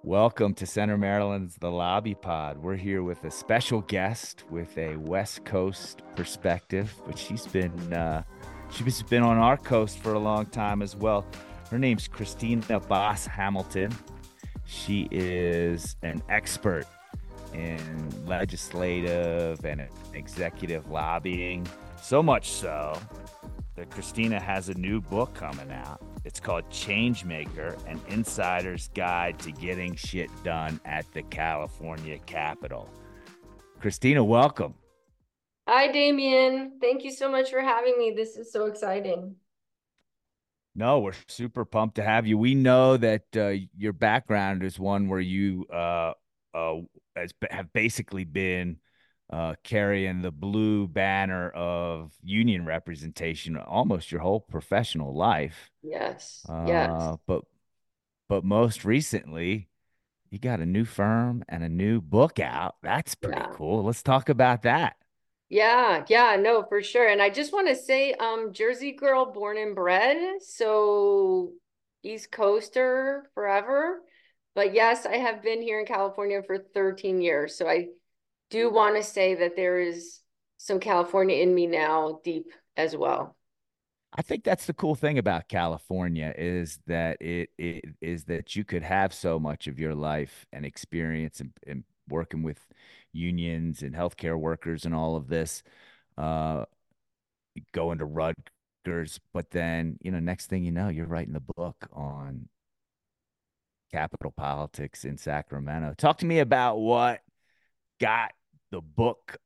Welcome to Center Maryland's The Lobby Pod. We're here with a special guest with a West Coast perspective, but she's been on our coast for a long time as well. Her name's Christina Boss Hamilton. She is an expert in legislative and executive lobbying, so much so that Christina has a new book coming out. It's called Changemaker, an insider's guide to getting shit done at the California Capitol. Christina, welcome. Hi, Damien. Thank you so much for having me. This is so exciting. No, we're super pumped to have you. We know that your background is one where you uh, have basically been carrying the blue banner of union representation almost your whole professional life. Yes, yes. Uh, but but most recently, you got a new firm and a new book out. That's pretty Yeah. cool. Let's talk about that. Yeah, no, for sure. And I just want to say, Jersey girl born and bred, so East Coaster forever. But yes, I have been here in California for 13 years. So I do want to say that there is some California in me now, deep as well. I think that's the cool thing about California is that it is that you could have so much of your life and experience and working with unions and healthcare workers and all of this, uh, going to Rutgers, but then, next thing you know, you're writing a book on Capitol politics in Sacramento. Talk to me about what got the book,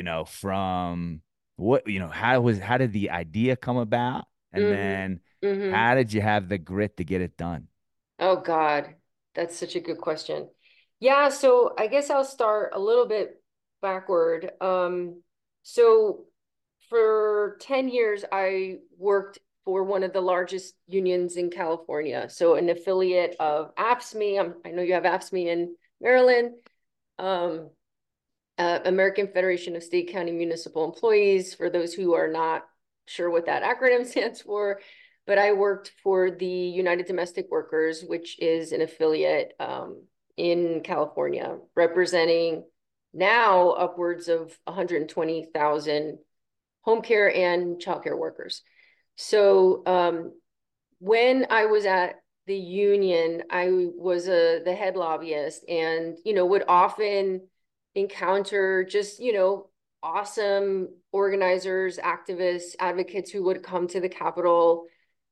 from how did the idea come about? And Mm-hmm. then Mm-hmm. how did you have the grit to get it done? Oh God, that's such a good question. Yeah, so I guess I'll start a little bit backward. So for 10 years, I worked for one of the largest unions in California. So an affiliate of AFSCME. I know you have AFSCME in Maryland. Um, American Federation of State, County, Municipal Employees, for those who are not sure what that acronym stands for. But I worked for the United Domestic Workers, which is an affiliate in California, representing now upwards of 120,000 home care and childcare workers. So when I was at the union, I was the head lobbyist and, would often encounter just, awesome organizers, activists, advocates who would come to the Capitol,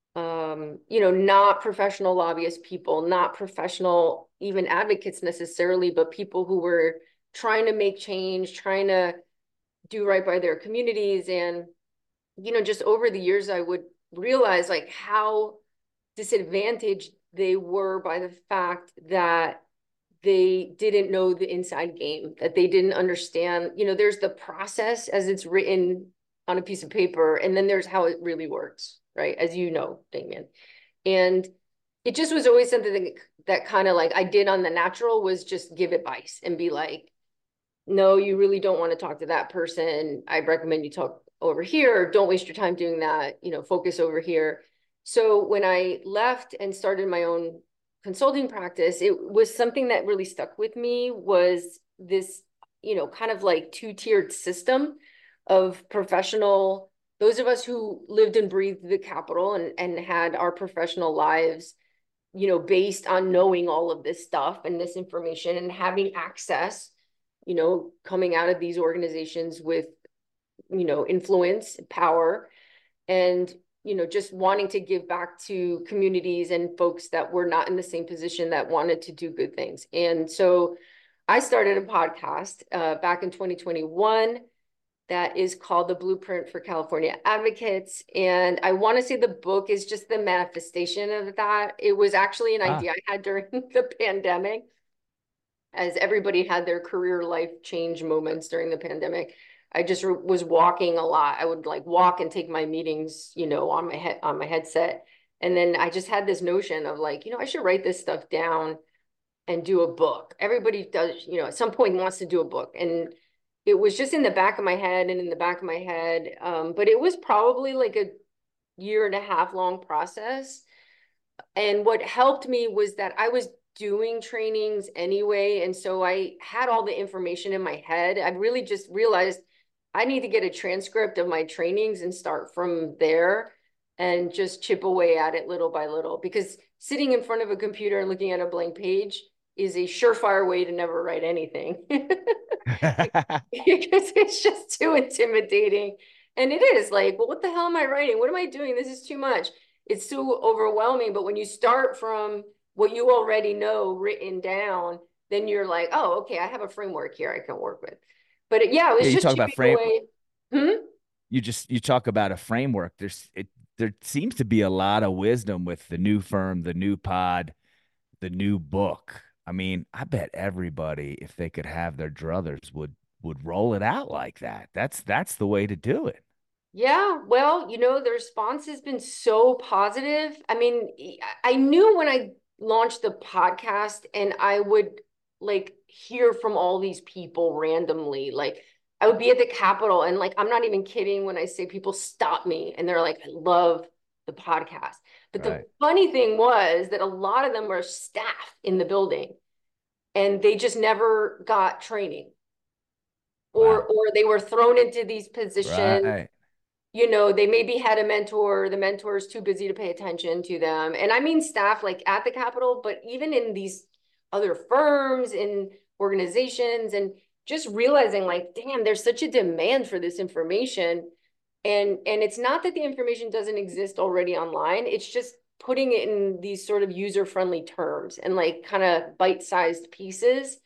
not professional lobbyist people, not professional even advocates necessarily, but people who were trying to make change, trying to do right by their communities. And, just over the years, I would realize like how disadvantaged they were by the fact that they didn't know the inside game, that they didn't understand, there's the process as it's written on a piece of paper, and then there's how it really works, right? As you know, Damien. And it just was always something that kind of like I did on the natural was just give advice and be like, no, you really don't want to talk to that person. I recommend you talk over here. Don't waste your time doing that. Focus over here. So when I left and started my own consulting practice, it was something that really stuck with me was this, kind of like two-tiered system of professional, those of us who lived and breathed the Capitol and had our professional lives, based on knowing all of this stuff and this information and having access, coming out of these organizations with, influence, power, and, just wanting to give back to communities and folks that were not in the same position that wanted to do good things. And so I started a podcast back in 2021 that is called The Blueprint for California Advocates. And I want to say the book is just the manifestation of that. It was actually an Ah, idea I had during the pandemic, as everybody had their career life change moments during the pandemic. I just was walking a lot. I would like walk and take my meetings, on my headset. And then I just had this notion of like, I should write this stuff down and do a book. Everybody does, at some point wants to do a book. And it was just in the back of my head and in the back of my head. But it was probably like a year and a half long process. And what helped me was that I was doing trainings anyway. And so I had all the information in my head. I really just realized I need to get a transcript of my trainings and start from there and just chip away at it little by little, because sitting in front of a computer and looking at a blank page is a surefire way to never write anything. Because it's just too intimidating. And it is like, well, what the hell am I writing? What am I doing? This is too much. It's too overwhelming. But when you start from what you already know written down, then you're like, oh, okay, I have a framework here I can work with. But yeah, it Yeah, was you just talk about chipping frame. away. Hmm? You talk about a framework. There seems to be a lot of wisdom with the new firm, the new pod, the new book. I mean, I bet everybody, if they could have their druthers, would roll it out like that. That's the way to do it. Yeah, well, the response has been so positive. I mean, I knew when I launched the podcast and I would like hear from all these people randomly. Like I would be at the Capitol and like I'm not even kidding when I say people stop me and they're like, I love the podcast. But the Right. funny thing was that a lot of them were staff in the building and they just never got training, Wow. or they were thrown into these positions. Right. They maybe had a mentor, the mentor is too busy to pay attention to them. And I mean staff like at the Capitol, but even in these other firms, in organizations, and just realizing like, damn, there's such a demand for this information. And it's not that the information doesn't exist already online. It's just putting it in these sort of user-friendly terms and like kind of bite-sized pieces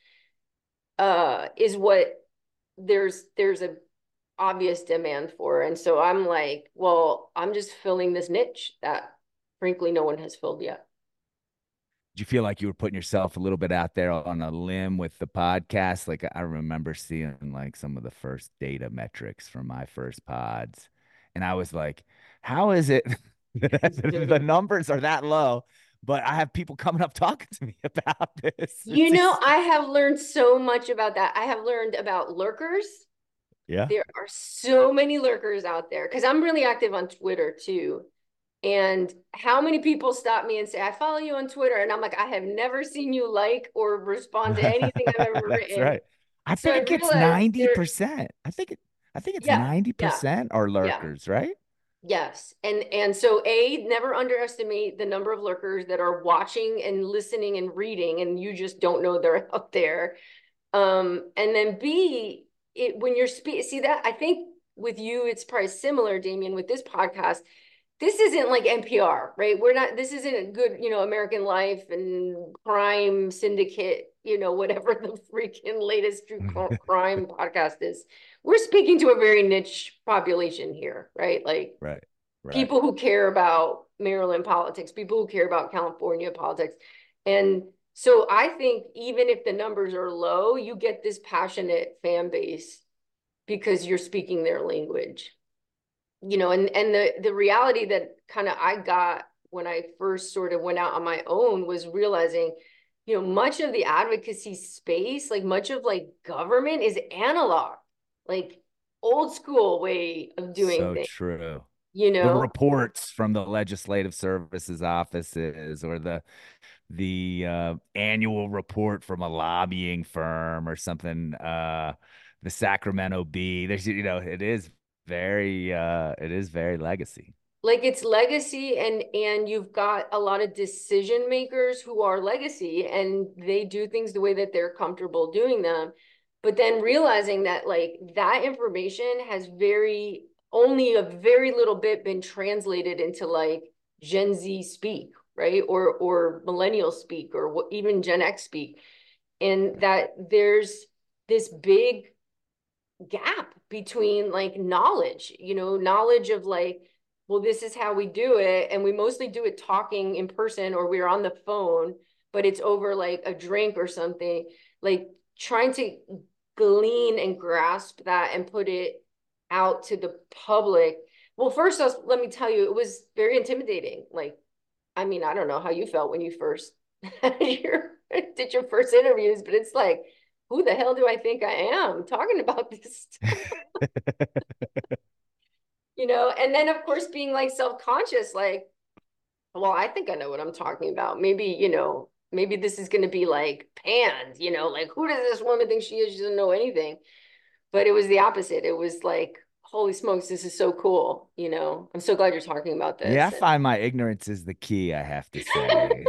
is what there's a obvious demand for. And so I'm like, well, I'm just filling this niche that frankly no one has filled yet. Did you feel like you were putting yourself a little bit out there on a limb with the podcast? Like I remember seeing like some of the first data metrics from my first pods, and I was like, how is it that the numbers are that low, but I have people coming up talking to me about this? I have learned so much about that. I have learned about lurkers. Yeah. There are so many lurkers out there because I'm really active on Twitter too. And how many people stop me and say, I follow you on Twitter? And I'm like, I have never seen you like or respond to anything I've ever That's written. right. I So I think it's realized there, 90%. I think it's yeah, yeah, 90% are yeah. lurkers, right? Yes. And so never underestimate the number of lurkers that are watching and listening and reading, and you just don't know they're out there. And then B, when you're see that I think with you, it's probably similar, Damien, with this podcast. This isn't like NPR, right? This isn't a good, American Life and crime syndicate, whatever the freaking latest true crime podcast is. We're speaking to a very niche population here, right? Like Right. Right. people who care about Maryland politics, people who care about California politics. And so I think even if the numbers are low, you get this passionate fan base because you're speaking their language. And the reality that kind of I got when I first sort of went out on my own was realizing, much of the advocacy space, like much of like government is analog, like old school way of doing So things, true. you The know? reports from the legislative services offices or the annual report from a lobbying firm or something, the Sacramento Bee. There's it is very legacy. Like it's legacy, and you've got a lot of decision makers who are legacy and they do things the way that they're comfortable doing them, but then realizing that like that information has very only a very little bit been translated into like Gen Z speak, right? Or millennial speak, or even Gen X speak, and that there's this big gap between like knowledge, knowledge of like, well, this is how we do it. And we mostly do it talking in person or we're on the phone, but it's over like a drink or something, like trying to glean and grasp that and put it out to the public. Well, first, let me tell you, it was very intimidating. Like, I mean, I don't know how you felt when you first did your first interviews, but it's like, who the hell do I think I am talking about this stuff? And then of course being like self-conscious, like, well, I think I know what I'm talking about. Maybe, maybe this is going to be like panned, like who does this woman think she is? She doesn't know anything. But it was the opposite. It was like, holy smokes, this is so cool. I'm so glad you're talking about Yeah, I this. find my ignorance is the key, I have to say.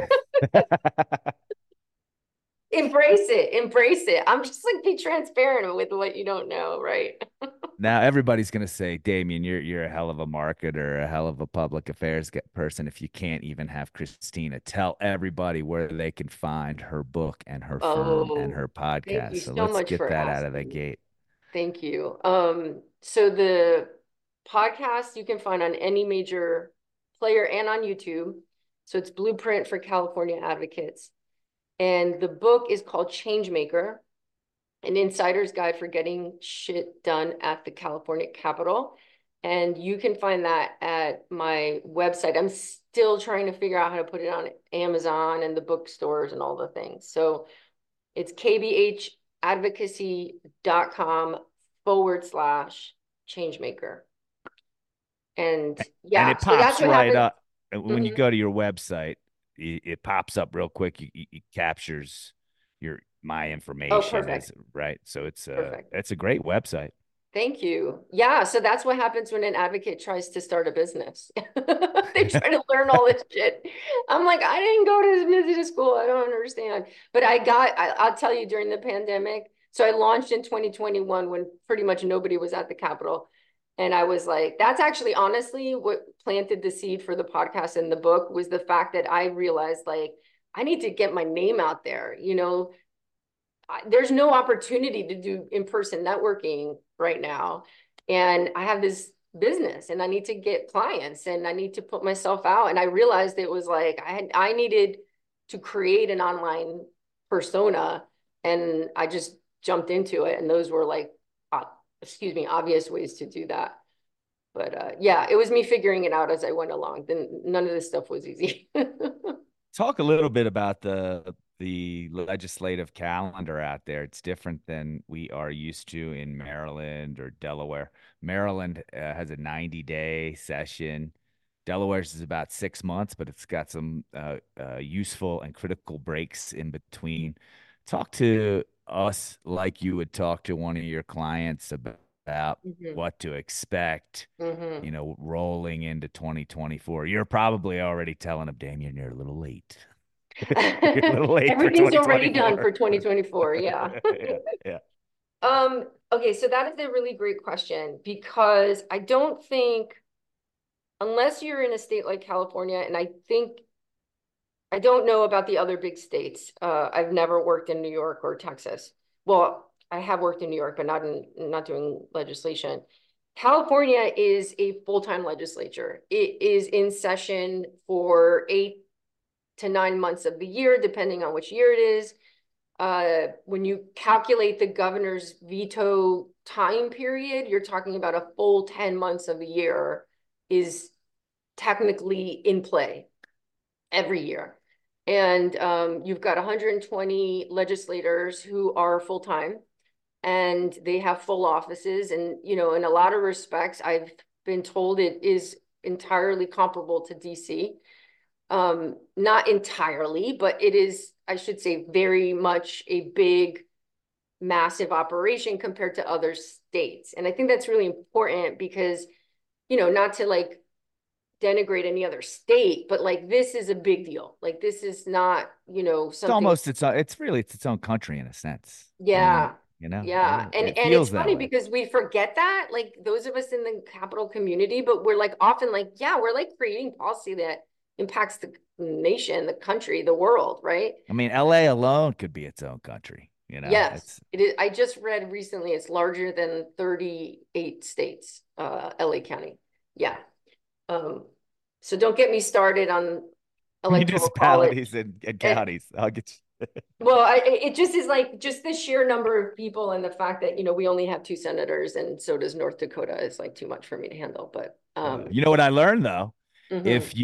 Embrace it. Embrace it. I'm just like, be transparent with what you don't know, right? Now everybody's gonna say, Damien, you're a hell of a marketer, a hell of a public affairs person. If you can't even have Christina tell everybody where they can find her book and her firm and Oh, her thank podcast. you So so let's much get for that out of the asking. gate. Thank you. So the podcast you can find on any major player and on YouTube. So it's Blueprint for California Advocates. And the book is called Changemaker, an insider's guide for getting shit done at the California Capitol. And you can find that at my website. I'm still trying to figure out how to put it on Amazon and the bookstores and all the things. So it's kbhadvocacy.com/changemaker. And And yeah, it so that's pops what right happened. up. And when you Mhm. go to your website, it pops up real quick. It captures my Oh, information as perfect. right. So Perfect. it's a great website. Thank you. Yeah, so that's what happens when an advocate tries to start a business. They try to learn all this shit. I'm like, I didn't go to business school. I don't understand. But I'll tell you during the pandemic. So I launched in 2021 when pretty much nobody was at the Capitol. And I was like, that's actually honestly what planted the seed for the podcast and the book was the fact that I realized like, I need to get my name out there. There's no opportunity to do in-person networking right now. And I have this business and I need to get clients and I need to put myself out. And I realized it was like I needed to create an online persona and I just jumped into it. And those were like, obvious ways to do that. But yeah, it was me figuring it out as I went along. Then none of this stuff was easy. Talk a little bit about the legislative calendar out there. It's different than we are used to in Maryland or Delaware. Maryland has a 90-day session. Delaware's is about 6 months, but it's got some useful and critical breaks in between. Talk to us like you would talk to one of your clients about Mhm. what to expect, Mhm. rolling into 2024. You're probably already telling them, Damien, you're a little late. You're a little late for Everything's already done 2024. for 2024. Yeah. Yeah, yeah. Okay, so that is a really great question because I don't think, unless you're in a state like California, and I don't know about the other big states. I've never worked in New York or Texas. Well, I have worked in New York, but not doing legislation. California is a full-time legislature. It is in session for 8 to 9 months of the year, depending on which year it is. When you calculate the governor's veto time period, you're talking about a full 10 months of the year is technically in play every year. And you've got 120 legislators who are full time and they have full offices. And, in a lot of respects, I've been told it is entirely comparable to DC. Not entirely, but it is, I should say, very much a big, massive operation compared to other states. And I think that's really important because, not to like denigrate any other state, but like this is a big deal. Like this is not, It's something. almost it's its own country in a sense. I mean, Yeah. Yeah. And it and it's feels that funny way. because we forget that, like those of us in the capital community, but we're like often like, yeah, we're like creating policy that impacts the nation, the country, the world, right? I mean, LA alone could be its own country, Yes, It's it is. I just read recently it's larger than 38 states, LA County. Yeah. Um, so don't get me started on electoral college. municipalities and And counties. I'll get you. well, it just is like just the sheer number of people and the fact that, we only have two senators and so does North Dakota is like too much for me to handle. But You know what I learned though? mhm,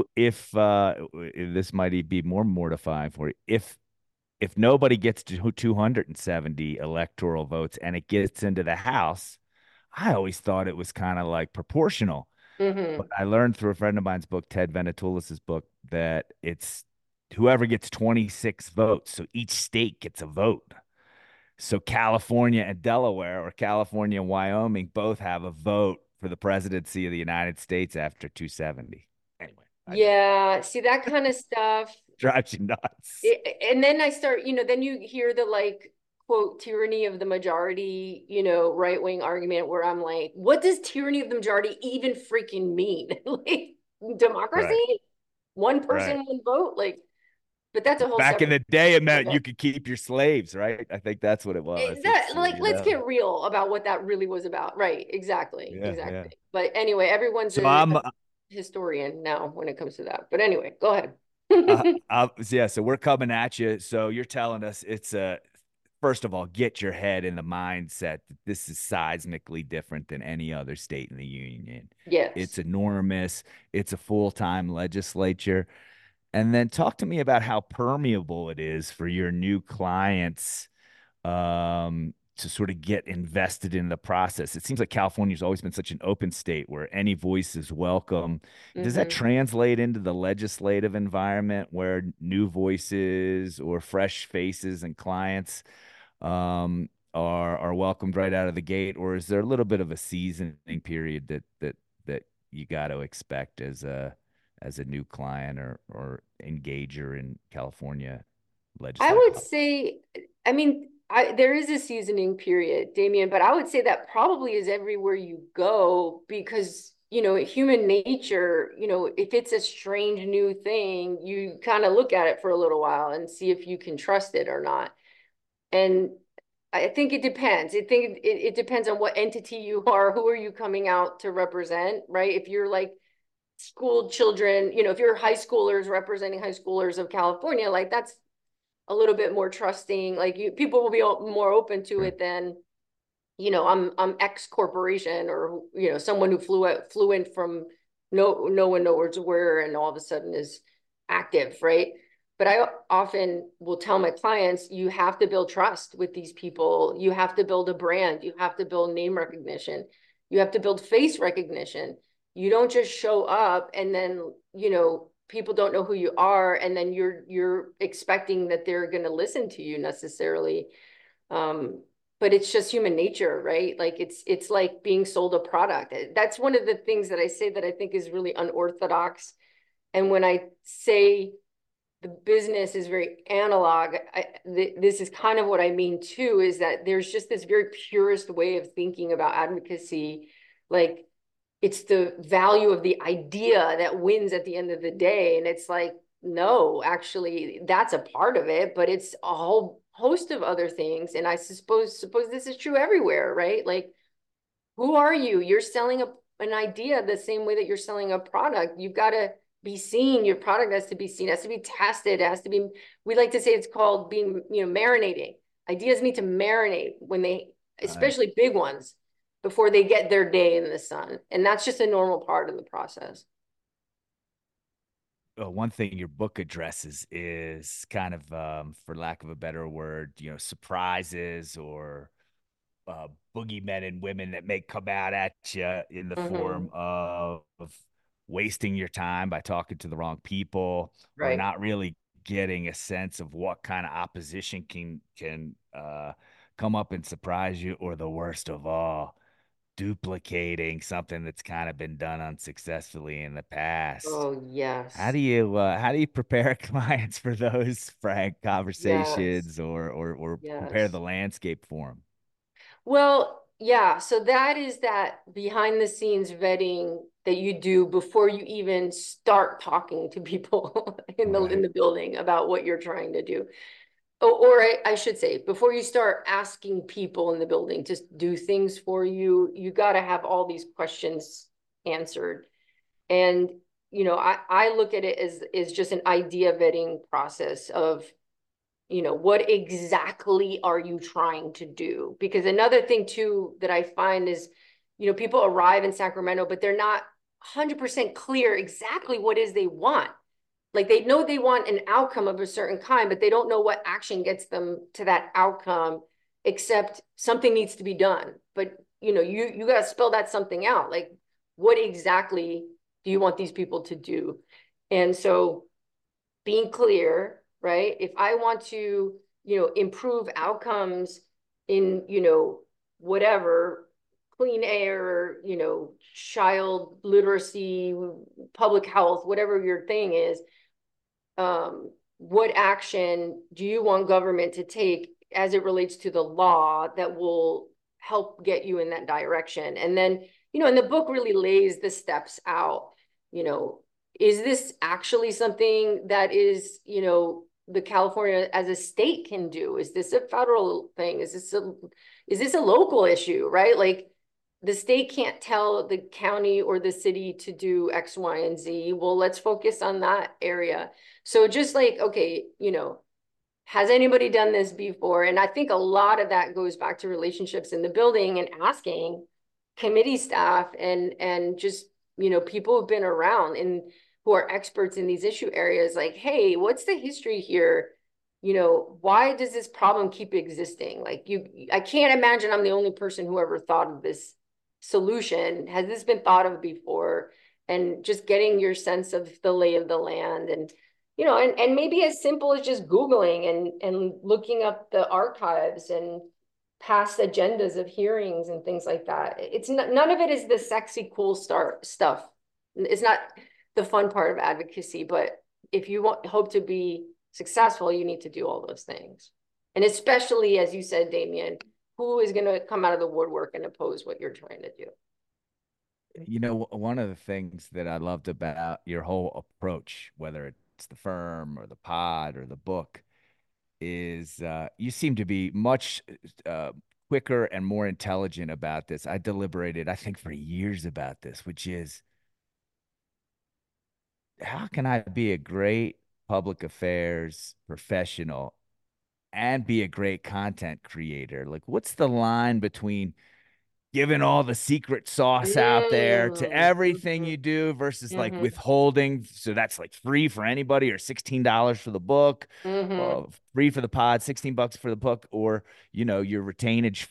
If this might be more mortifying for you, if nobody gets to 270 electoral votes and it gets into the House, I always thought it was kind of like proportional. But mhm, I learned through a friend of mine's book, Ted Venetoulis's book, that whoever gets 26 votes. So each state gets a vote. So California and Delaware, or California and Wyoming, both have a vote for the presidency of the United States after 270. Anyway, I digress. Yeah, see that kind of stuff. Drives you nuts. And then I start, then you hear the like quote tyranny of the majority, right-wing argument where I'm like, what does tyranny of the majority even freaking mean? Like democracy? Right, One right. person, one vote? Like, but that's a whole Back in separate the day, it meant subject. you could keep your slaves, right? I think that's what it was. That It's like let's get real about what that really was about. Right, exactly, yeah, yeah. exactly. But anyway, everyone's So a I'm historian now when it comes to that. But anyway, go ahead. yeah, so we're coming at you. So you're telling us it's a first of all, get your head in the mindset that this is seismically different than any other state in the union. It's Yes. enormous. It's a full-time legislature. And then talk to me about how permeable it is for your new clients to sort of get invested in the process. It seems like California's always been such an open state where any voice is welcome. Does that Hmm. translate into the legislative environment where new voices or fresh faces and clients are welcomed right out of the gate, or is there a little bit of a seasoning period that you got to expect as a new client or engager in California I legislative would politics? say, I mean, there is a seasoning period, Damien, but I would say that probably is everywhere you go because, human nature, if it's a strange new thing, you kind of look at it for a little while and see if you can trust it or not. And I think it depends. I think it depends on what entity you are, who are you coming out to represent, right? If you're like school children, if you're high schoolers representing high schoolers of California, like that's a little bit more trusting. Like people will be more open to Sure. it than, I'm X corporation or, someone who flew in from no one knows where and all of a sudden is active, right? But I often will tell my clients, you have to build trust with these people. You have to build a brand. You have to build name recognition. You have to build face recognition. You don't just show up and then, people don't know who you are and then you're expecting that they're going to listen to you necessarily. Um, but it's just human nature, right? Like it's like being sold a product. That's one of the things that I say that I think is really unorthodox. And when I say the business is very analog, this is kind of what I mean too, is that there's just this very purist way of thinking about advocacy. Like it's the value of the idea that wins at the end of the day. And it's like, no, actually, that's a part of it, but it's a whole host of other things. And I suppose this is true everywhere, right? Like, who are you? You're selling an idea the same way that you're selling a product. You've got to be seen. Your product has to be seen, has to be tested, has to be, we like to say it's called being, marinating. Ideas need to marinate when they, Right. especially big ones, before they get their day in the sun. And that's just a normal part of the process. One thing your book addresses is kind of, for lack of a better word, surprises or boogeymen and women that may come out at you in the form Mm-hmm. of wasting your time by talking to the wrong people or Right. not really getting a sense of what kind of opposition can come up and surprise you, or the worst of all, duplicating something that's kind of been done unsuccessfully in the past. Oh, How yes. do you prepare clients for those frank Yes. conversations or prepare Yes. the landscape for them? Well, yeah, so that is that behind the scenes vetting that you do before you even start talking to people in Right. the building about what you're trying to do. Or I should say, before you start asking people in the building to do things for you, you got to have all these questions answered. And I look at it as just an idea vetting process of, what exactly are you trying to do? Because another thing too that I find is, people arrive in Sacramento, but they're not 100% clear exactly what is they want. Like they know they want an outcome of a certain kind, but they don't know what action gets them to that outcome, except something needs to be done. But you got to spell that something out. Like what exactly do you want these people to do? And so being clear, right? If I want to, improve outcomes in, whatever, clean air, child literacy, public health, whatever your thing is, what action do you want government to take as it relates to the law that will help get you in that direction? And then, and the book really lays the steps out, you know, is this actually something that is, the California as a state can do? Is this a federal thing? Is this a local issue, right? Like the state can't tell the county or the city to do X, Y, and Z. Well, let's focus on that area. So just like, okay, has anybody done this before? And I think a lot of that goes back to relationships in the building and asking committee staff and just, people who've been around and who are experts in these issue areas, like, hey, what's the history here? Why does this problem keep existing? Like I can't imagine I'm the only person who ever thought of this solution. Has this been thought of before? And just getting your sense of the lay of the land, and and maybe as simple as just Googling and looking up the archives and past agendas of hearings and things like that. It's not, none of it is the sexy, cool stuff. It's not the fun part of advocacy, but if you hope to be successful, you need to do all those things. And especially, as you said, Damien, who is going to come out of the woodwork and oppose what you're trying to do? One of the things that I loved about your whole approach, whether it's the firm or the pod or the book, is you seem to be much quicker and more intelligent about this. I deliberated, I think, for years about this, which is how can I be a great public affairs professional and be a great content creator? Like, what's the line between giving all the secret sauce out there to everything you do versus like withholding? So that's like free for anybody, or $16 for the book, free for the pod, $16 for the book, or your retainage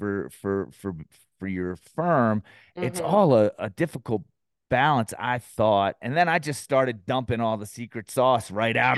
for your firm. It's all a difficult balance, I thought. And then I just started dumping all the secret sauce right out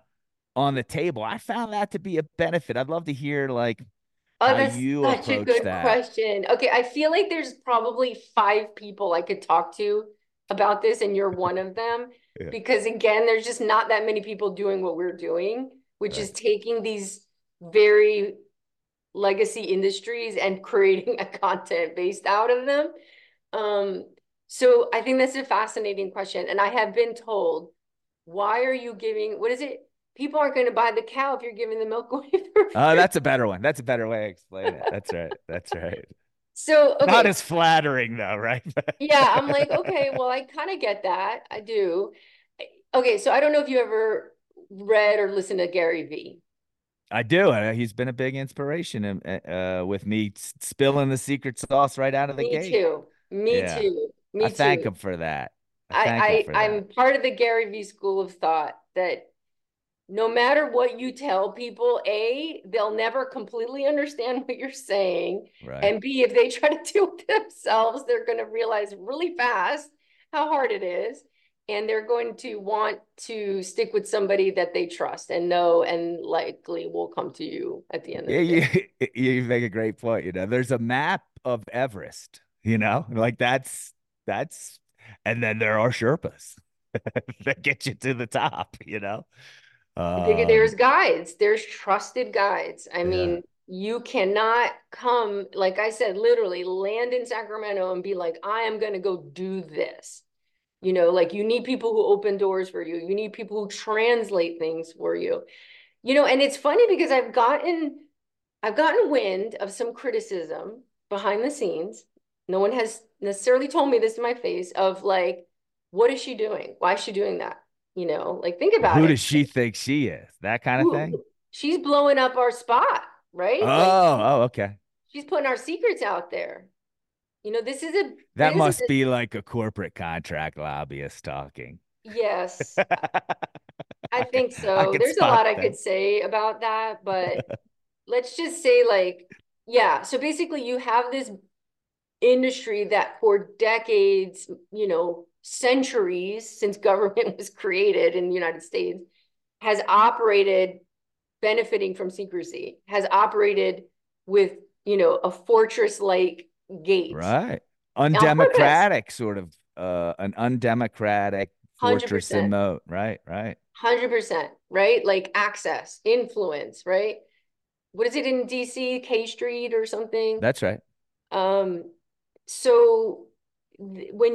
on the table. I found that to be a benefit. I'd love to hear like Oh, how that's you such a approach good that. question. Okay, I feel like there's probably 5 people I could talk to about this, and you're one of them. Yeah. Because again, there's just not that many people doing what we're doing, which Right. is taking these very legacy industries and creating a content based out of them. Um, so I think that's a fascinating question. And I have been told, why are you giving, what is it? People aren't going to buy the cow if you're giving the milk away for free. That's a better one. That's a better way to explain it. That's right. That's right. So, Not okay. as flattering though, right? Yeah, I'm like, okay, well, I kind of get that. I do. Okay, so I don't know if you ever read or listened to Gary Vee. I do. He's been a big inspiration with me spilling the secret sauce right out of the Me gate. too. Me Yeah. too. I Me thank too. him for that. I thank him I, for I that. I'm part of the Gary Vee school of thought that no matter what you tell people, A, they'll never completely understand what you're saying. Right. And B, if they try to do it themselves, they're going to realize really fast how hard it is. And they're going to want to stick with somebody that they trust and know and likely will come to you at the end of Yeah, the day. you make a great point. There's a map of Everest, like that's and then there are Sherpas that get you to the top. There's Um, guides, there's trusted guides. I yeah, mean, you cannot come, like I said, literally land in Sacramento and be like, I am going to go do this. Like you need people who open doors for you. You need people who translate things for you. And it's funny because I've gotten wind of some criticism behind the scenes. No one has necessarily told me this in my face of like, what is she doing? Why is she doing that? Like think about who it. does she think she is? That kind of thing. She's blowing up our spot, right? Like Oh, okay. she's putting our secrets out there. This is a That business. must be like a corporate contract lobbyist talking. Yes, I think I so. could There's a spot lot I that. could say about that, but let's just say like, yeah. So basically you have this industry that for decades, centuries since government was created in the United States, has operated benefiting from secrecy, has operated with, a fortress-like gate Right. on purpose. Undemocratic sort of an undemocratic fortress and 100%. moat. Right, right. 100%, right? Like access, influence, right? What is it in DC, K Street or something? That's right. Um, so when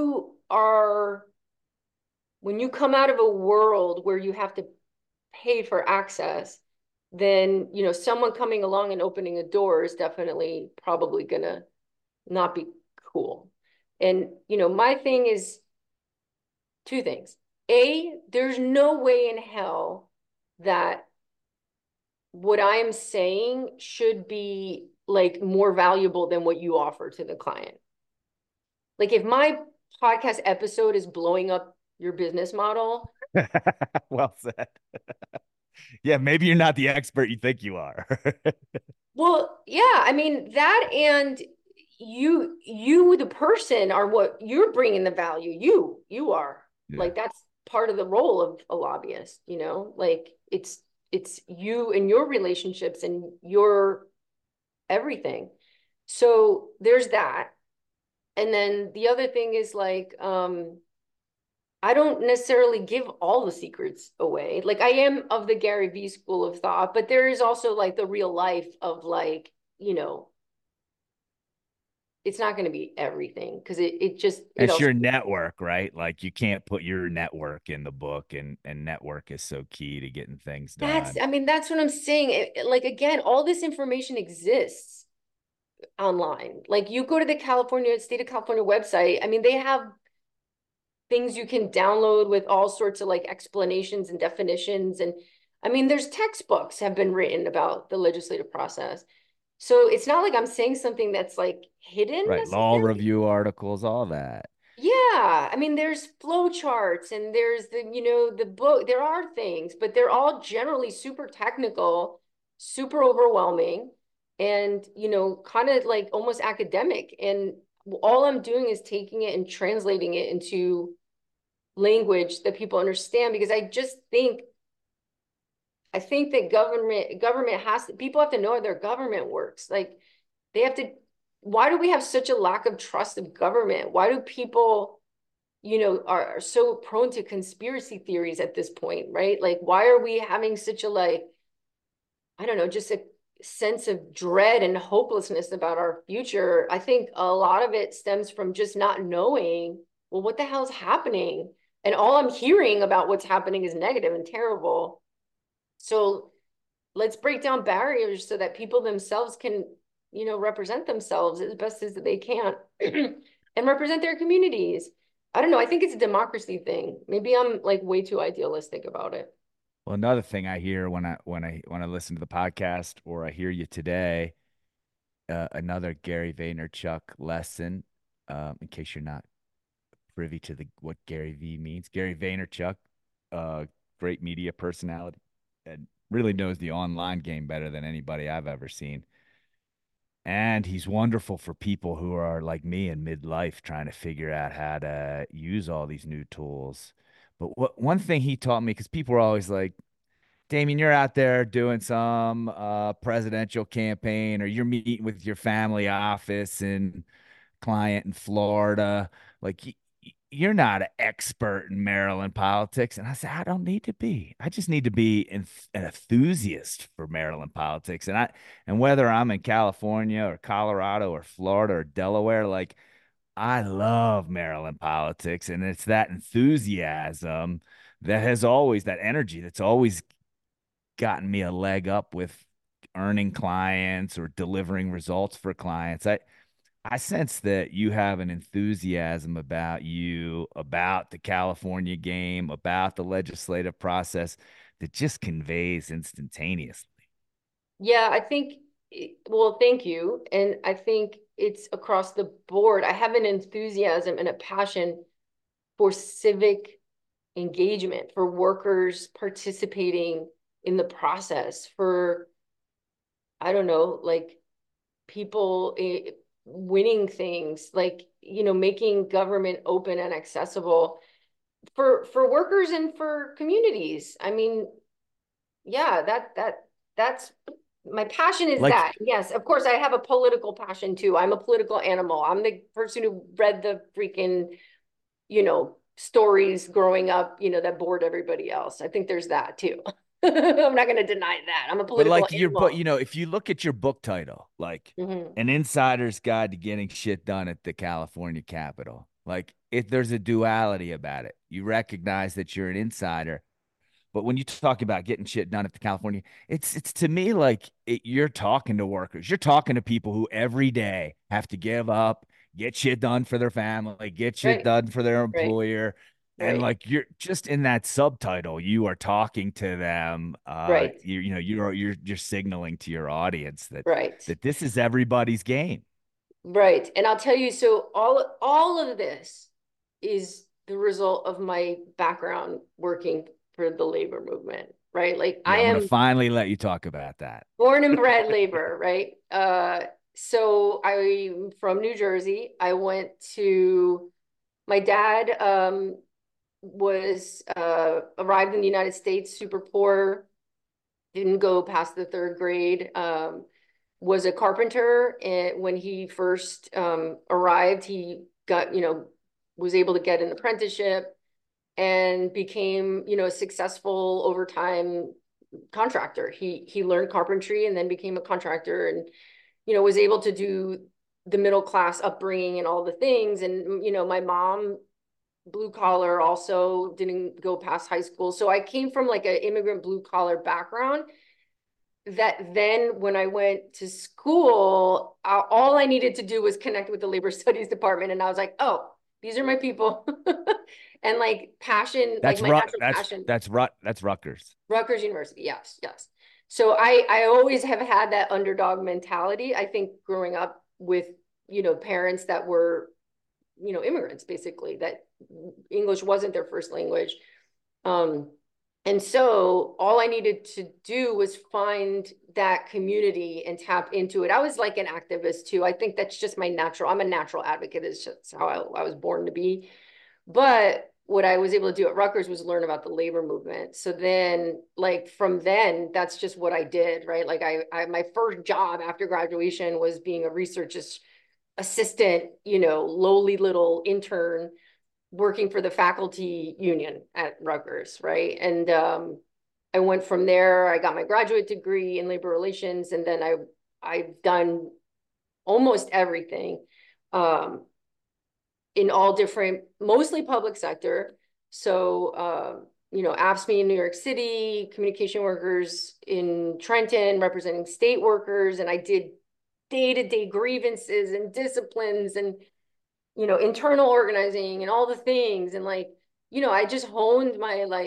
you come out of a world where you have to pay for access, then, someone coming along and opening a door is definitely probably gonna not be cool. And, my thing is two things. A, there's no way in hell that what I am saying should be like more valuable than what you offer to the client. Like if my podcast episode is blowing up your business model, Well said. Yeah, maybe you're not the expert you think you are. well, yeah, I mean that, and you the person are what you're bringing the value. You are Yeah. like that's part of the role of a lobbyist, like it's you and your relationships and your everything. So there's that. And then the other thing is like I don't necessarily give all the secrets away. Like I am of the Gary Vee school of thought, but there is also like the real life of like, it's not going to be everything because it just it It's also your network, right? Like you can't put your network in the book, and network is so key to getting things that's done. I mean that's what I'm saying. Like again, all this information exists online. Like you go to the State of California website. I mean, they have things you can download with all sorts of like explanations and definitions. And I mean, there's textbooks have been written about the legislative process. So it's not like I'm saying something that's like hidden Right. Law necessarily. review articles, all that. Yeah, I mean, there's flow charts and there's the book. There are things, but they're all generally super technical, super overwhelming, and kind of like almost academic. And all I'm doing is taking it and translating it into language that people understand because I think that government has to, people have to know how their government works. Like they have to, why do we have such a lack of trust of government? Why do people, are so prone to conspiracy theories at this point, right? Like why are we having such a like, I don't know, just a sense of dread and hopelessness about our future? I think a lot of it stems from just not knowing, well, what the hell's happening? And all I'm hearing about what's happening is negative and terrible. So let's break down barriers so that people themselves can, represent themselves as best as they can and represent their communities. I don't know. I think it's a democracy thing. Maybe I'm like way too idealistic about it. Well, another thing I hear when I listen to the podcast or I hear you today, another Gary Vaynerchuk lesson. In case you're not privy to the what Gary V means, Gary Vaynerchuk, great media personality, and really knows the online game better than anybody I've ever seen. And he's wonderful for people who are like me in midlife trying to figure out how to use all these new tools. But one thing he taught me, because people are always like, Damien, you're out there doing some presidential campaign, or you're meeting with your family office and client in Florida. Like, you're not an expert in Maryland politics. And I said, I don't need to be. I just need to be an enthusiast for Maryland politics. And whether I'm in California or Colorado or Florida or Delaware, like, I love Maryland politics. And it's that enthusiasm that has always, that energy that's always gotten me a leg up with earning clients or delivering results for clients. I sense that you have an enthusiasm about you, about the California game, about the legislative process that just conveys instantaneously. Yeah, I think, well, thank you. And I think it's across the board. I have an enthusiasm and a passion for civic engagement, for workers participating in the process, for, I don't know, like people winning things, like, making government open and accessible. for workers and for communities. I mean, yeah, that's my passion is Like, that. Yes, of course, I have a political passion too. I'm a political animal. I'm the person who read the freaking, stories growing up, that bored everybody else. I think there's that too. I'm not going to deny that. I'm a but political like your book, animal. if you look at your book title, like Hmm. An Insider's Guide to Getting Shit Done at the California Capitol, like if there's a duality about it. You recognize that you're an insider. But when you talk about getting shit done at the California, it's to me like you're talking to workers. You're talking to people who every day have to give up, get shit done for their family, get shit Right, done for their right, employer. And right, like you're just in that subtitle, you are talking to them. right, You're signaling to your audience that right. this is everybody's game. Right. And I'll tell you, so all of this is the result of my background working for the labor movement, right? Like I Yeah, I'm gonna am finally let you talk about that. born and bred labor, right? So I'm from New Jersey. I went to my dad was arrived in the United States super poor, didn't go past the third grade. Was a carpenter, and when he first arrived, he got, was able to get an apprenticeship and became, a successful over time contractor. He learned carpentry and then became a contractor, and was able to do the middle class upbringing and all the things. And my mom, blue collar, also didn't go past high school, so I came from like an immigrant blue collar background. That then when I went to school, all I needed to do was connect with the labor studies department. And I was like, oh, these are my people. And like passion, like That's my natural passion, That's Rutgers. Rutgers University. Yes, yes. So I always have had that underdog mentality. I think growing up with, parents that were, immigrants, basically, that English wasn't their first language. Um, and so all I needed to do was find that community and tap into it. I was like an activist too. I think that's just I'm a natural advocate. It's just how I was born to be. But what I was able to do at Rutgers was learn about the labor movement. So then, like from then, that's just what I did, right? Like my first job after graduation was being a research assistant, lowly little intern working for the faculty union at Rutgers, right? And I went from there. I got my graduate degree in labor relations, and then I've done almost everything um, in all different, mostly public sector. So AFSCME in New York City, communication workers in Trenton, representing state workers, and I did day-to-day grievances and disciplines and internal organizing and all the things. And like, I just honed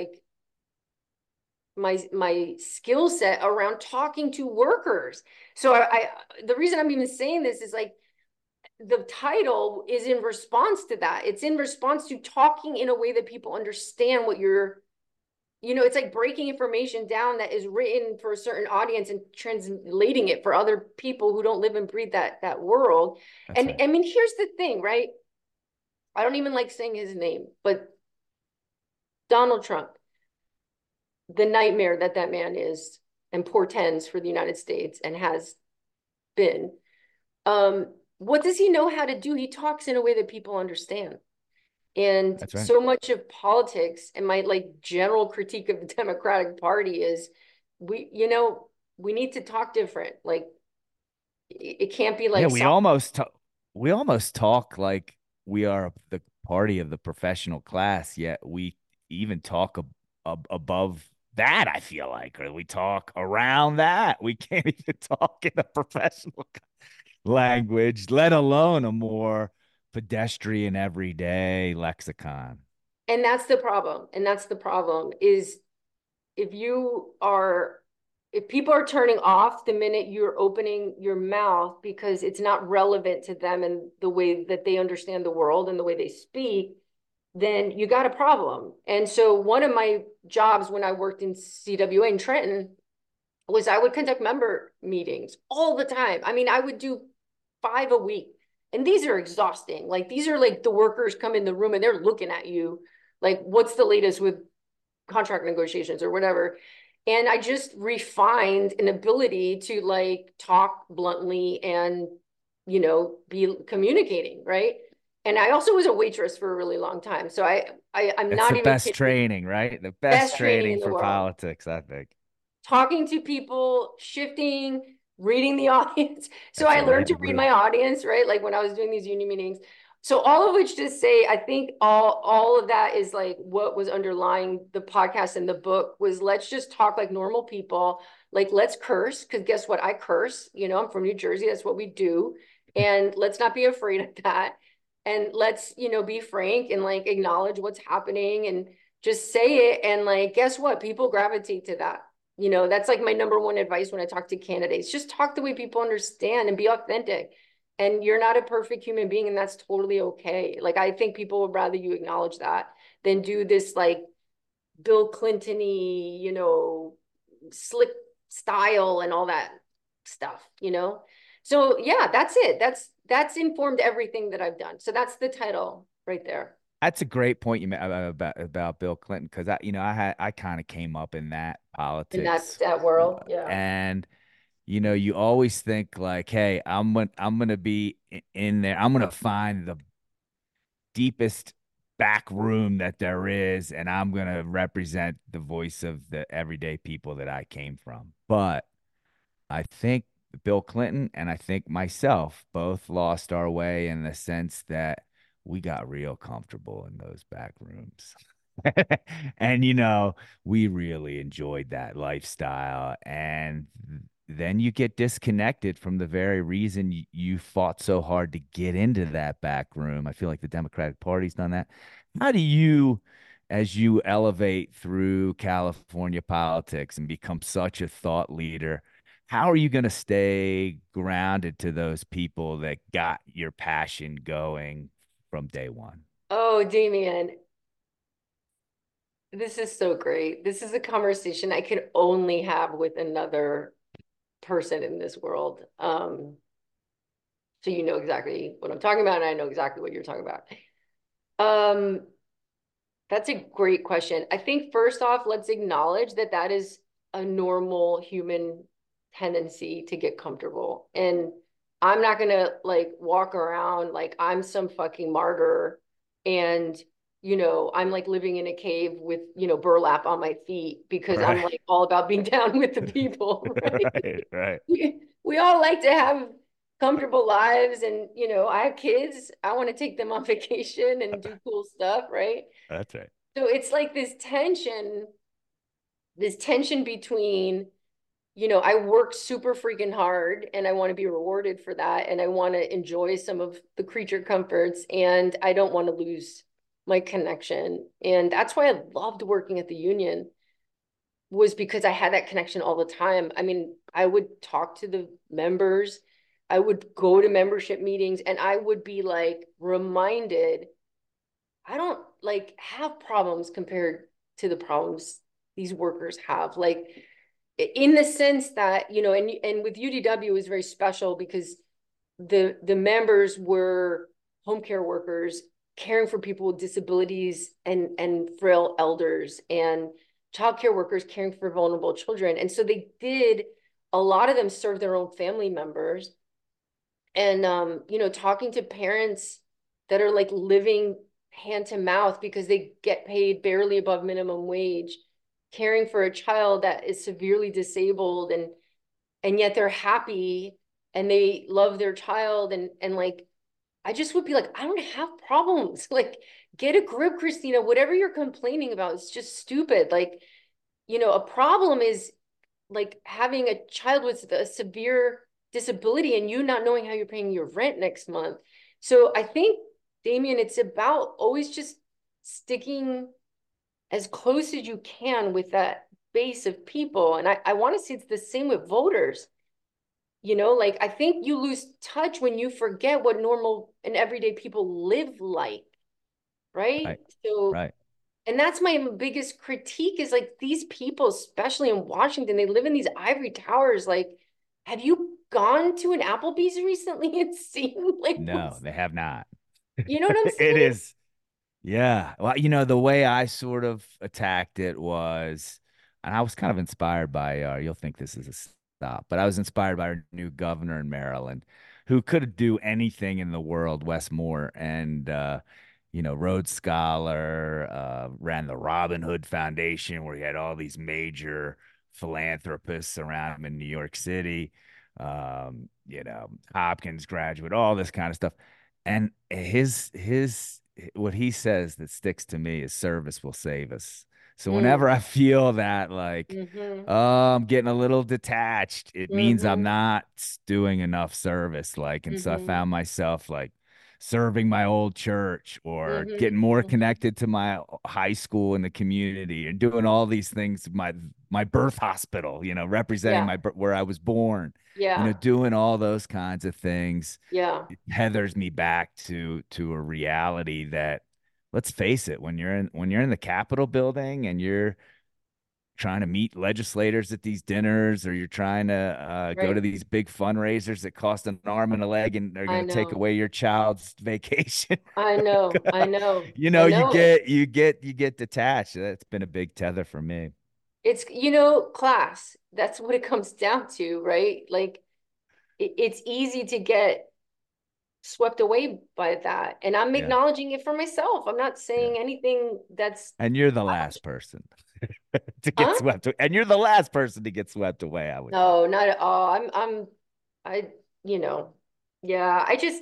my skill set around talking to workers. So the reason I'm even saying this is like the title is in response to that. It's in response to talking in a way that people understand what you're, it's like breaking information down that is written for a certain audience and translating it for other people who don't live and breathe that world. That's And right. I mean, here's the thing, right? I don't even like saying his name, but Donald Trump, the nightmare that man is and portends for the United States and has been. What does he know how to do? He talks in a way that people understand. And That's right. so much of politics and my like general critique of the Democratic Party is we, we need to talk different. Like it can't be Yeah, like South. we almost talk like we are the party of the professional class, yet we even talk above that, I feel like, or we talk around that. We can't even talk in a professional language, let alone a more pedestrian everyday lexicon. And that's the problem. And that's the problem is if you are if people are turning off the minute you're opening your mouth because it's not relevant to them and the way that they understand the world and the way they speak, then you got a problem. And so one of my jobs when I worked in CWA in Trenton was I would conduct member meetings all the time. I mean, I would do 5 a week. And these are exhausting. Like these are like the workers come in the room and they're looking at you Like, what's the latest with contract negotiations or whatever? And I just refined an ability to like talk bluntly and, be communicating, right? And I also was a waitress for a really long time. So I'm It's not the even best kidding. training, right? The best Best training training in the for world. politics, I think. Talking to people, shifting, reading the audience. So That's I right. learned Read to the read room. my audience, right? Like when I was doing these union meetings. So all of which to say, I think all of that is like what was underlying the podcast and the book was let's just talk like normal people. Like let's curse, because guess what? I curse. I'm from New Jersey. That's what we do. And let's not be afraid of that. And let's, be frank and like acknowledge what's happening and just say it. And like, guess what? People gravitate to that. That's like my number one advice when I talk to candidates. Just talk the way people understand and be authentic. And you're not a perfect human being, and that's totally okay. Like, I think people would rather you acknowledge that than do this like Bill Clinton-y, slick style and all that stuff. So yeah, that's it. That's informed everything that I've done. So that's the title right there. That's a great point you made about Bill Clinton because I kind of came up in that In that politics, that world. Yeah. and you always think like, hey, I'm gonna be in there. I'm gonna find the deepest back room that there is, and I'm gonna represent the voice of the everyday people that I came from. But I think Bill Clinton and I think myself both lost our way in the sense that we got real comfortable in those back rooms. And we really enjoyed that lifestyle. And then you get disconnected from the very reason you fought so hard to get into that back room. I feel like the Democratic Party's done that. How do you, as you elevate through California politics and become such a thought leader, how are you going to stay grounded to those people that got your passion going from day one? Oh, Damien, this is so great. This is a conversation I could only have with another person in this world. So you know exactly what I'm talking about, and I know exactly what you're talking about. Um, that's a great question. I think first off, let's acknowledge that that is a normal human tendency to get comfortable. And I'm not gonna like walk around like I'm some fucking martyr and I'm like living in a cave with, burlap on my feet because I'm Right. like all about being down with the people, right? Right. Right. We all like to have comfortable lives and, I have kids. I want to take them on vacation and do cool stuff, right? That's right. So it's like this tension between, I work super freaking hard and I want to be rewarded for that. And I want to enjoy some of the creature comforts and I don't want to lose my connection. And that's why I loved working at the union was because I had that connection all the time. I mean, I would talk to the members, I would go to membership meetings and I would be like reminded I don't like have problems compared to the problems these workers have. Like in the sense that, and with UDW it was very special because the members were home care workers caring for people with disabilities and frail elders and childcare workers caring for vulnerable children. And so they did a lot of them serve their own family members and talking to parents that are like living hand to mouth because they get paid barely above minimum wage caring for a child that is severely disabled and yet they're happy and they love their child and like I just would be like I don't have problems like get a grip, Christina. Whatever you're complaining about is just stupid. Like a problem is like having a child with a severe disability and you not knowing how you're paying your rent next month. So I think, Damien, it's about always just sticking as close as you can with that base of people. And I want to say it's the same with voters. Like I think you lose touch when you forget what normal and everyday people live like, right? Right. So Right. and that's my biggest critique is like these people, especially in Washington, they live in these ivory towers. Like, have you gone to an Applebee's recently and seen like No, what's, they have not. you know what I'm It saying? is. Yeah. Well, the way I sort of attacked it was, and I was kind of inspired by, you'll think this is a stop, but I was inspired by our new governor in Maryland who could do anything in the world, Wes Moore, and, Rhodes Scholar, ran the Robin Hood Foundation where he had all these major philanthropists around him in New York City, Hopkins graduate, all this kind of stuff. And his what he says that sticks to me is service will save us. So Mm, whenever I feel that like, mm-hmm, oh, I'm getting a little detached, it means I'm mm-hmm, not doing enough service. Like, and so I mm-hmm, found myself like serving my old church or mm-hmm, getting more mm-hmm. connected to my high school and the community and doing all these things, my birth hospital, representing Yeah, where I was born, yeah, doing all those kinds of things yeah, tethers me back to a reality that, let's face it, when you're in the Capitol building and you're trying to meet legislators at these dinners, or you're trying to go to right. these big fundraisers that cost an arm and a leg and they're going I to take know, away your child's vacation. I know, I know, you I know you know it. get you get you get detached. That's been a big tether for me. It's, class. That's what it comes down to, right? Like it's easy to get swept away by that. And I'm Yeah, acknowledging it for myself. I'm not yeah. saying anything that's, And you're the last person to get huh? swept and you're the last person to get swept away, I would think. No, not at all. I, you know, yeah,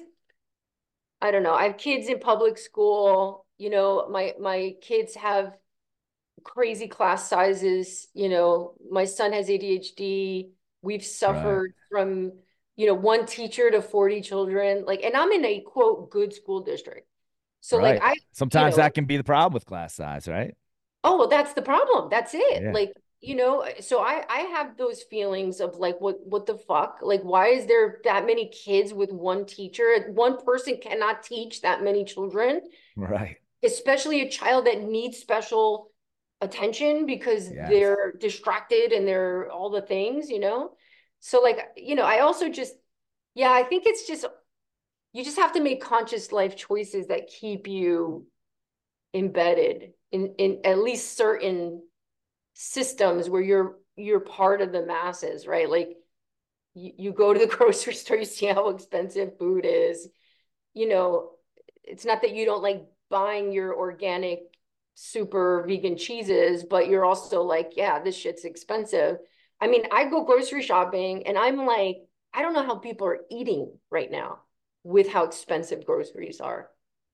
I don't know. I have kids in public school. My kids have crazy class sizes. My son has ADHD. We've Right. suffered from, one teacher to 40 children. Like, and I'm in a quote good school district. So like Right. you Sometimes know, that can be the problem with class size, right? oh, well, that's the problem. That's it. Yeah. Like, so I have those feelings of like what the fuck? Like, why is there that many kids with one teacher? One person cannot teach that many children, Right. especially a child that needs special attention because Yes. they're distracted and they're all the things. So like, I also just, yeah, I think it's just you just have to make conscious life choices that keep you embedded in at least certain systems where you're part of the masses, right? Like you go to the grocery store, you see how expensive food is. You know, it's not that you don't like buying your organic super vegan cheeses, but you're also like, yeah, this shit's expensive. I mean, I go grocery shopping and I'm like, I don't know how people are eating right now with how expensive groceries are.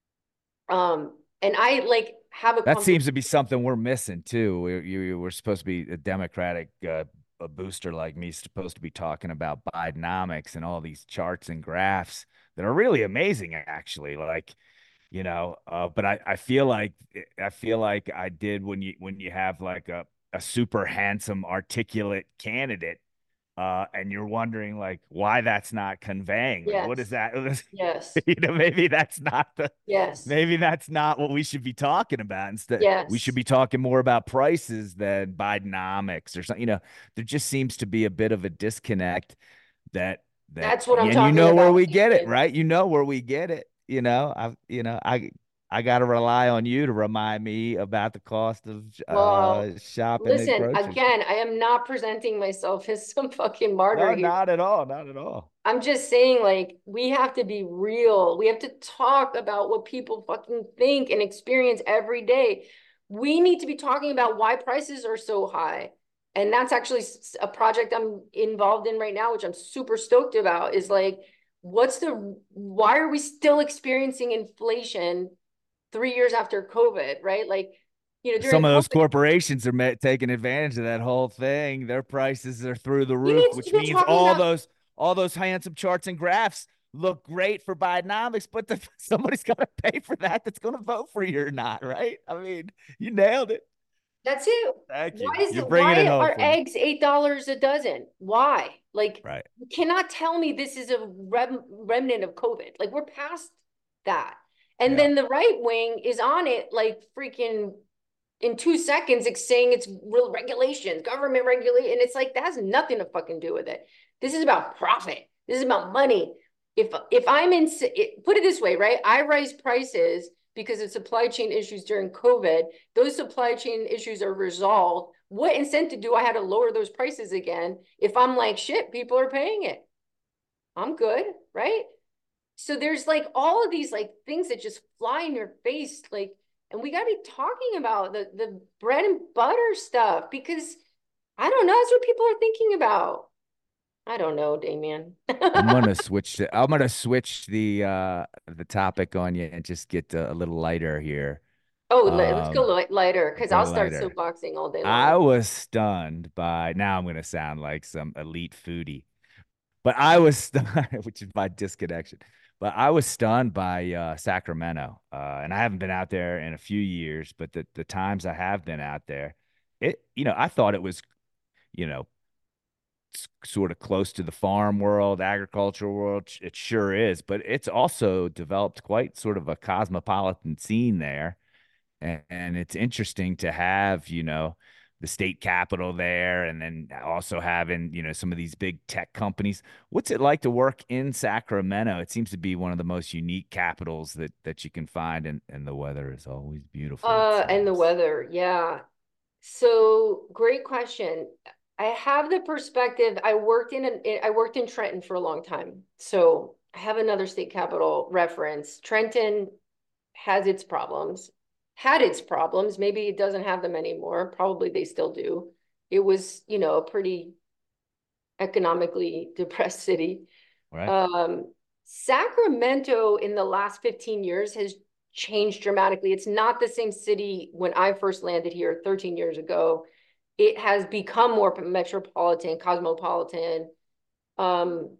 And I like have a That conversation. seems to be something we're missing too. We're supposed to be a Democratic a booster like me, supposed to be talking about Bidenomics and all these charts and graphs that are really amazing, actually. Like, but I feel like I did when you have like a super handsome, articulate candidate, and you're wondering like why that's not conveying. Like, what is Yes, that? yes, Maybe that's not the yes, maybe that's not what we should be talking about. Instead, we should yes. be talking more about prices than Bidenomics or something. There just seems to be a bit of a disconnect that That's what I'm and you talking know where about, we get it, Ethan. right? You know where we get it. I got to rely on you to remind me about the cost of Well, shopping at listen, grocery stores. again, I am not presenting myself as some fucking martyr No, here. not at all, not at all. I'm just saying, like, we have to be real. We have to talk about what people fucking think and experience every day. We need to be talking about why prices are so high. And that's actually a project I'm involved in right now, which I'm super stoked about, is like, why are we still experiencing inflation 3 years after COVID, right? Like, during Some of those COVID, corporations are taking advantage of that whole thing. Their prices are through the you roof, need to which be means talking all about. those handsome charts and graphs look great for Bidenomics, but somebody's got to pay for that. That's going to vote for you or not, right? I mean, you nailed it. That's it. Thank Why you. is You're it? bringing it Why home are for me. eggs $8 a dozen? Why? Like, Right. you cannot tell me this is a remnant of COVID. Like, we're past that. And Yeah. then the right wing is on it like freaking in 2 seconds, it's saying it's real regulations, government regulation. And it's like, that has nothing to fucking do with it. This is about profit. This is about money. If I'm put it this way, right? I raise prices because of supply chain issues during COVID. Those supply chain issues are resolved. What incentive do I have to lower those prices again if I'm like, shit, people are paying it? I'm good, right? So there's like all of these like things that just fly in your face, like, and we got to be talking about the bread and butter stuff because I don't know, that's what people are thinking about. I don't know, Damien. I'm gonna switch the topic on you and just get a little lighter here. Oh, let's go lighter because Go I'll start lighter. soapboxing all day I long. was stunned by, now I'm gonna sound like some elite foodie, but I was stunned, which is my disconnection. But I was stunned by Sacramento, and I haven't been out there in a few years. But the times I have been out there, I thought it was, you know, sort of close to the farm world, agricultural world. It sure is, but it's also developed quite sort of a cosmopolitan scene there. And it's interesting to have, the state capital there and then also having, some of these big tech companies. What's it like to work in Sacramento? It seems to be one of the most unique capitals that you can find, and the weather is always beautiful, it And the seems. weather, yeah. So great question. I have the perspective. I worked in Trenton for a long time. So I have another state capital reference. Trenton has its problems, had its problems. Maybe it doesn't have them anymore. Probably they still do. It was, a pretty economically depressed city. Right. Um, Sacramento in the last 15 years has changed dramatically. It's not the same city when I first landed here 13 years ago. It has become more metropolitan, cosmopolitan. Um,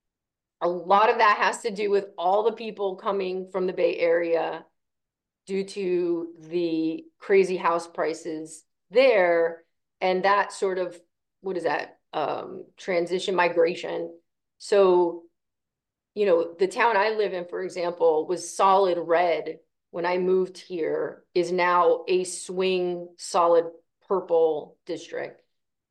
a lot of that has to do with all the people coming from the Bay Area due to the crazy house prices there and that sort of, what is that, transition migration. So the town I live in, for example, was solid red when I moved here, is now a swing solid purple district.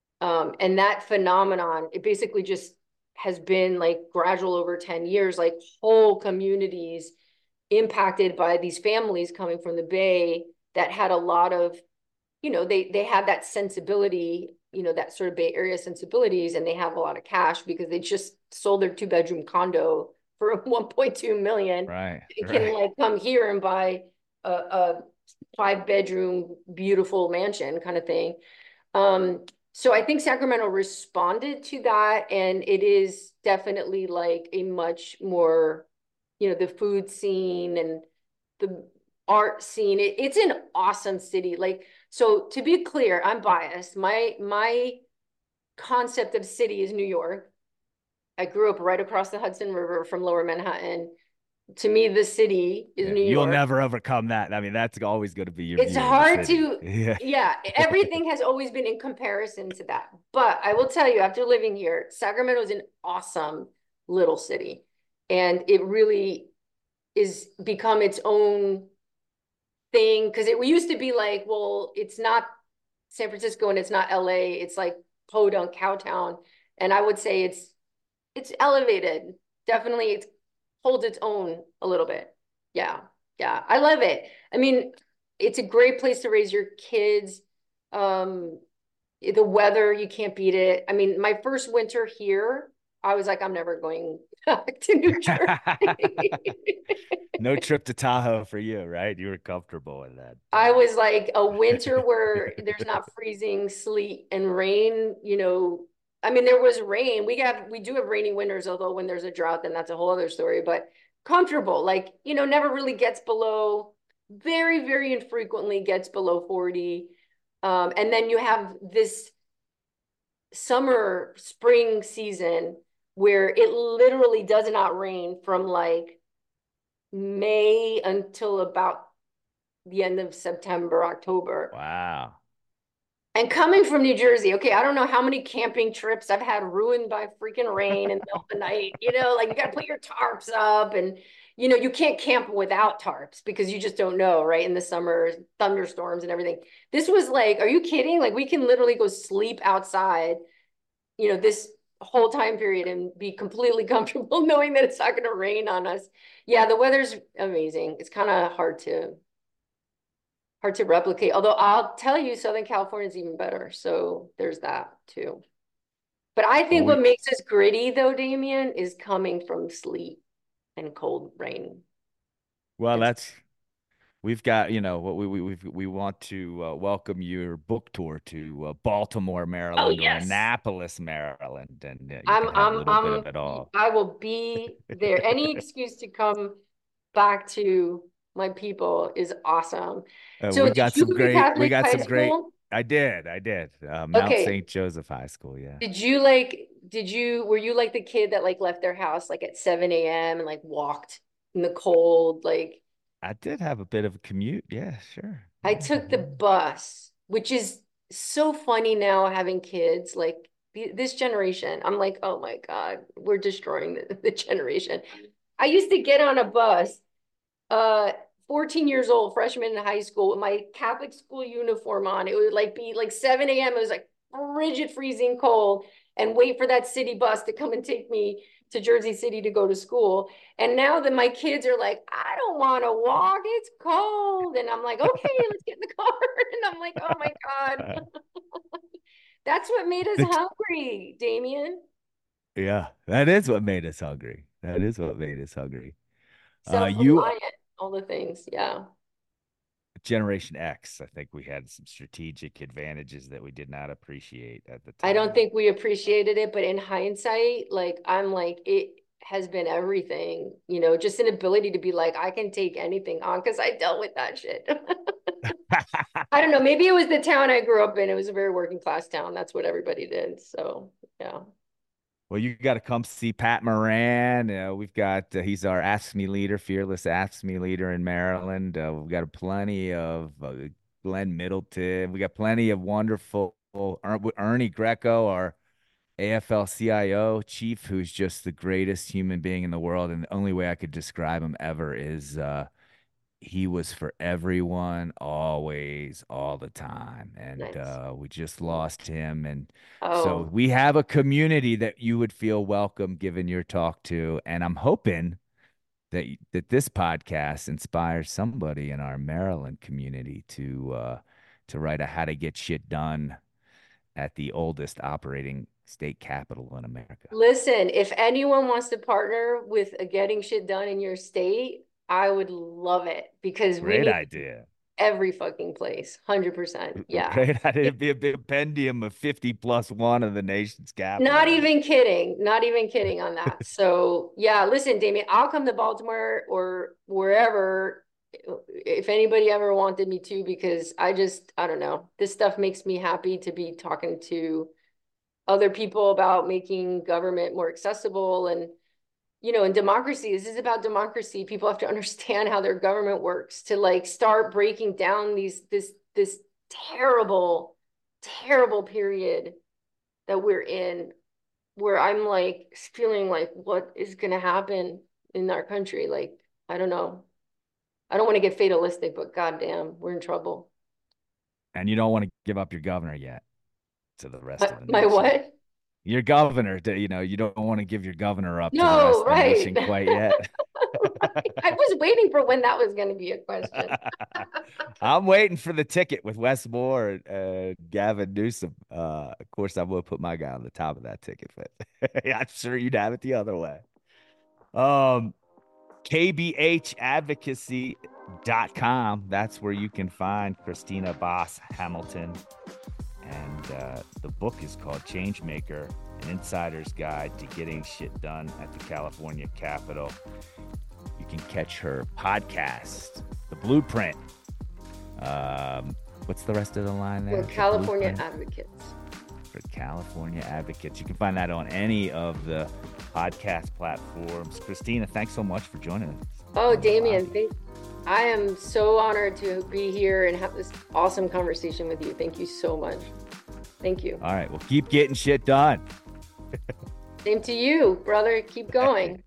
And that phenomenon, it basically just has been like gradual over 10 years, like whole communities impacted by these families coming from the Bay that had a lot of, they have that sensibility, that sort of Bay Area sensibilities, and they have a lot of cash because they just sold their 2-bedroom condo for 1.2 million. Right. It can Right. like come here and buy a 5-bedroom beautiful mansion kind of thing. So I think Sacramento responded to that, and it is definitely like a much more, the food scene and the art scene. It's an awesome city. Like, so to be clear, I'm biased. My concept of city is New York. I grew up right across the Hudson River from Lower Manhattan. To me, the city is Yeah. New You'll York. never overcome that. I mean, that's always going to be your It's view of the hard city. to, Yeah. yeah, everything has always been in comparison to that. But I will tell you, after living here, Sacramento is an awesome little city. And it really is become its own thing. Because it used to be like, well, it's not San Francisco and it's not LA. It's like Podunk, Cowtown. And I would say it's elevated. Definitely it holds its own a little bit. Yeah. Yeah. I love it. I mean, it's a great place to raise your kids. Um, the weather, you can't beat it. I mean, my first winter here, I was like, I'm never going back to New Jersey. No trip to Tahoe for you, right? You were comfortable with that. I was like a winter where there's not freezing sleet and rain, I mean, there was rain. We do have rainy winters, although when there's a drought, then that's a whole other story, but comfortable, like, never really gets below, very, very infrequently gets below 40. And then you have this summer, spring season where it literally does not rain from like May until about the end of September, October. Wow. And coming from New Jersey, okay, I don't know how many camping trips I've had ruined by freaking rain in the middle of the night. Like you got to put your tarps up, and you can't camp without tarps because you just don't know, right? In the summer, thunderstorms and everything. This was like, are you kidding? Like we can literally go sleep outside. This whole time period and be completely comfortable knowing that it's not going to rain on us. Yeah, the weather's amazing. It's kind of hard to replicate. Although I'll tell you, Southern California is even better. So there's that too. But I Well, think what makes us gritty though, Damien, is coming from sleet and cold rain. well, It's we've got, what we want to welcome your book tour to Baltimore, oh Maryland, or yes. Annapolis, Maryland, and you can have a little bit of it all. I will be there. Any excuse to come back to my people is awesome. So We did got you some go to great, we Catholic got high some great. school? I did. Mount Okay. St. Joseph High School. Yeah, Were you like the kid that like left their house like at 7 a.m. and like walked in the cold? Like I did have a bit of a commute. Yeah, sure. I Yeah, took the yeah. bus, which is so funny now having kids, like this generation. I'm like, oh my God, we're destroying the generation. I used to get on a bus, uh, 14 years old, freshman in high school, with my Catholic school uniform on. It would like be like 7 a.m. It was like frigid, freezing cold, and wait for that city bus to come and take me to Jersey City to go to school. And now that my kids are like, I don't want to walk, it's cold. And I'm like, okay, let's get in the car. And I'm like, oh my God. That's what made us The- hungry, Damien. yeah, that is what made us hungry. That is what made us hungry. You Self-reliant, all the things. Yeah. Generation X, I think we had some strategic advantages that we did not appreciate at the I don't time. think we appreciated it, but in hindsight, like I'm like, it has been everything, just an ability to be like, I can take anything on because I dealt with that shit. I don't know. Maybe it was the town I grew up in. It was a very working class town. That's what everybody did. So, yeah. Well, you got to come see Pat Moran. We've got he's our Ask Me leader, fearless Ask Me leader in Maryland. We've got plenty of Glenn Middleton. We got plenty of wonderful Ernie Greco, our AFL-CIO chief, who's just the greatest human being in the world. And the only way I could describe him ever is he was for everyone, always, all the time. And Nice. we just lost him. And so Oh, we have a community that you would feel welcome given your talk to. And I'm hoping that this podcast inspires somebody in our Maryland community to write a how to get shit done at the oldest operating state capital in America. listen, if anyone wants to partner with a getting shit done in your state, I would love it because we Great need idea. every fucking place. 100%. Yeah. Great idea. It'd be a compendium of 50 plus one of the nation's Not capitals. even kidding. Not even kidding on that. So, yeah, listen, Damien, I'll come to Baltimore or wherever if anybody ever wanted me to, because I don't know. This stuff makes me happy to be talking to other people about making government more accessible. And, in democracy, this is about democracy. People have to understand how their government works to like start breaking down this terrible, terrible period that we're in, where I'm like feeling like what is going to happen in our country. Like, I don't know. I don't want to get fatalistic, but goddamn, we're in trouble. And you don't want to give up your governor yet to the rest My, of the my nation. what? Your governor, you don't want to give your governor up to the rest No, of the right. nation quite yet. Right. I was waiting for when that was going to be a question. I'm waiting for the ticket with Wes Moore and Gavin Newsom. Of course, I'm going to put my guy on the top of that ticket, but I'm sure you'd have it the other way. KBHadvocacy.com. That's where you can find Christina Boss Hamilton. And the book is called Changemaker, an insider's guide to getting shit done at the California Capitol. You can catch her podcast, The Blueprint. What's the rest of the line there? For California Advocates. For California Advocates. You can find that on any of the podcast platforms. Christina, thanks so much for joining us. Oh, Damien, I am so honored to be here and have this awesome conversation with you. Thank you so much. Thank you. All right. Well, keep getting shit done. Same to you, brother. Keep going.